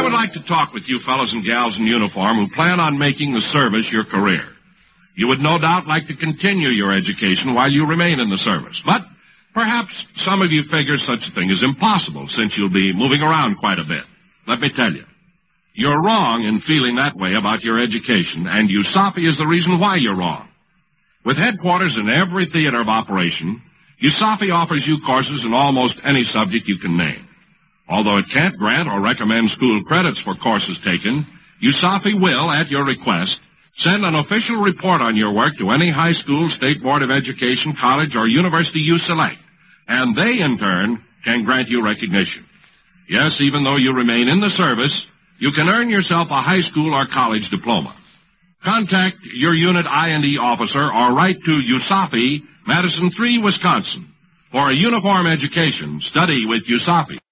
would like to talk with you fellows and gals in uniform who plan on making the service your career. You would no doubt like to continue your education while you remain in the service, but perhaps some of you figure such a thing is impossible since you'll be moving around quite a bit. Let me tell you, you're wrong in feeling that way about your education, and USAPI is the reason why you're wrong. With headquarters in every theater of operation, USAPI offers you courses in almost any subject you can name. Although it can't grant or recommend school credits for courses taken, USAPI will, at your request, send an official report on your work to any high school, state board of education, college, or university you select, and they, in turn, can grant you recognition. Yes, even though you remain in the service, you can earn yourself a high school or college diploma. Contact your unit I&E officer or write to USAPI, Madison 3, Wisconsin. For a uniform education, study with USAPI.